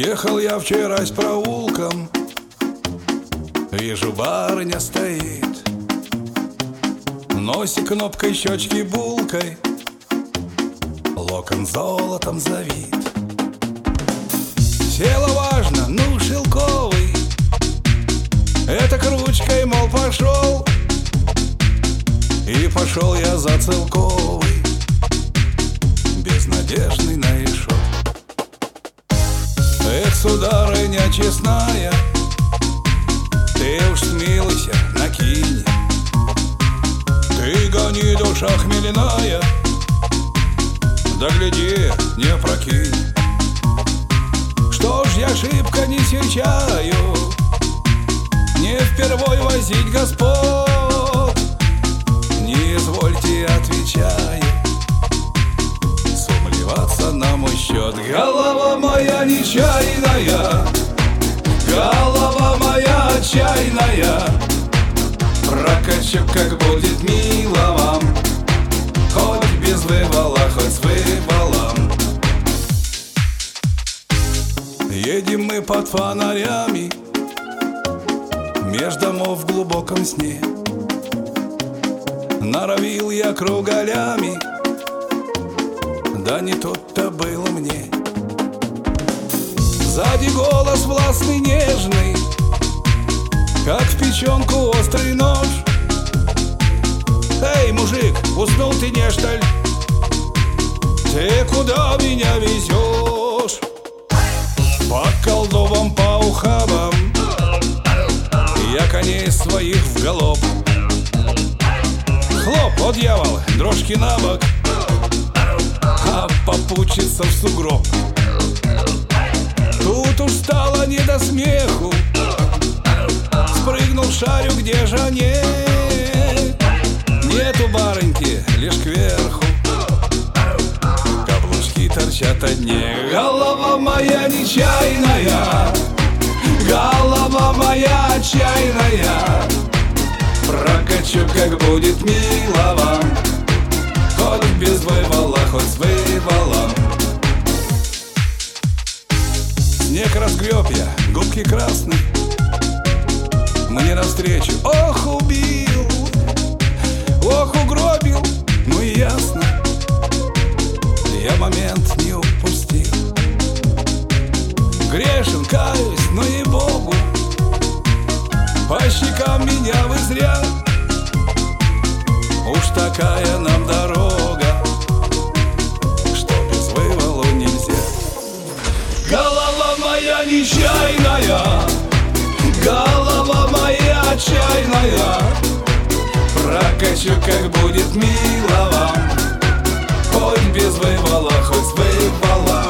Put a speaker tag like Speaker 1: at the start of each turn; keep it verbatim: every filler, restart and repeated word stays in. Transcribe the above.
Speaker 1: Ехал я вчера с проулком, вижу, барыня стоит, носик кнопкой, щечки булкой, локон золотом завит. Села важно, ну шелковый, это к ручкой, мол, пошел. И пошел я за целковый, безнадежный на решет. Эх, сударыня честная, ты уж смилуйся, накинь. Ты гони, душа хмельная, да гляди, не прокинь. Что ж я шибко не сечаю, не впервой возить господ. Не извольте, отвечаю, сумлеваться на мой счет. Голова моя нечаянная, голова моя отчаянная, прокачу, как будет мило вам, хоть без вывала, хоть с вывалом. Едем мы под фонарями меж домов в глубоком сне. Норовил я кругалями, да не тут-то было мне. Сзади голос властный, нежный, как в печенку острый нож. Эй, мужик, уснул ты, не что ли? Ты куда меня везешь? По колдовам, по ухабам я коней своих в галоп. Хлоп, о дьявол, дрожки на бок, а попутчица в сугроб. Тут уж стало не до смеху, спрыгнул, шарю, где же они? Нету барыньки, лишь кверху каблучки торчат одни. Голова моя нечаянная, голова моя отчаянная, прокачу, как будет мило вам, хоть без вывала, хоть с вывалом. Снег разгреб я, губки красные, мне навстречу, ох, убил, ох, угробил, ну и ясно, я момент не упустил. Грешен, каюсь, но и Богу, по щекам меня вы зря. Уж такая нам дорога, что без вывалу нельзя. Голова моя нечаянная, голова моя отчаянная, прокачу, как будет мило вам, хоть без вывала, хоть с вывала.